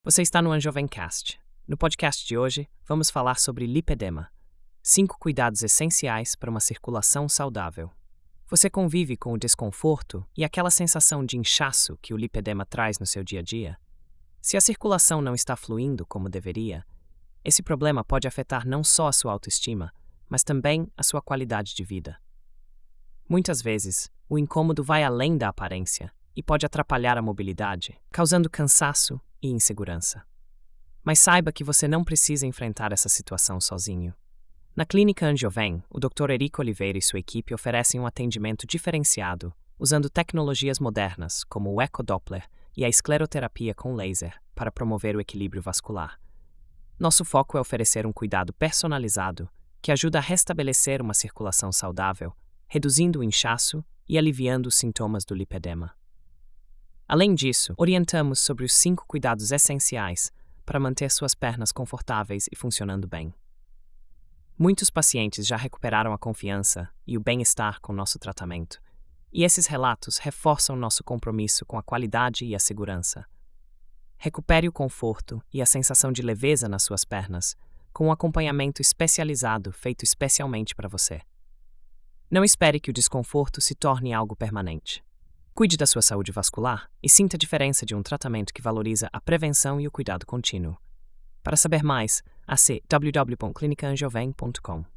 Você está no Anjovencast. No podcast de hoje, vamos falar sobre lipedema, 5 cuidados essenciais para uma circulação saudável. Você convive com o desconforto e aquela sensação de inchaço que o lipedema traz no seu dia a dia? Se a circulação não está fluindo como deveria, esse problema pode afetar não só a sua autoestima, mas também a sua qualidade de vida. Muitas vezes, o incômodo vai além da aparência e pode atrapalhar a mobilidade, causando cansaço e insegurança. Mas saiba que você não precisa enfrentar essa situação sozinho. Na Clínica Anjoven, o Dr. Erico Oliveira e sua equipe oferecem um atendimento diferenciado, usando tecnologias modernas como o ecodoppler e a escleroterapia com laser para promover o equilíbrio vascular. Nosso foco é oferecer um cuidado personalizado que ajuda a restabelecer uma circulação saudável, reduzindo o inchaço e aliviando os sintomas do lipedema. Além disso, orientamos sobre os 5 cuidados essenciais para manter suas pernas confortáveis e funcionando bem. Muitos pacientes já recuperaram a confiança e o bem-estar com nosso tratamento, e esses relatos reforçam nosso compromisso com a qualidade e a segurança. Recupere o conforto e a sensação de leveza nas suas pernas com um acompanhamento especializado feito especialmente para você. Não espere que o desconforto se torne algo permanente. Cuide da sua saúde vascular e sinta a diferença de um tratamento que valoriza a prevenção e o cuidado contínuo. Para saber mais, acesse www.clinicaanjoven.com.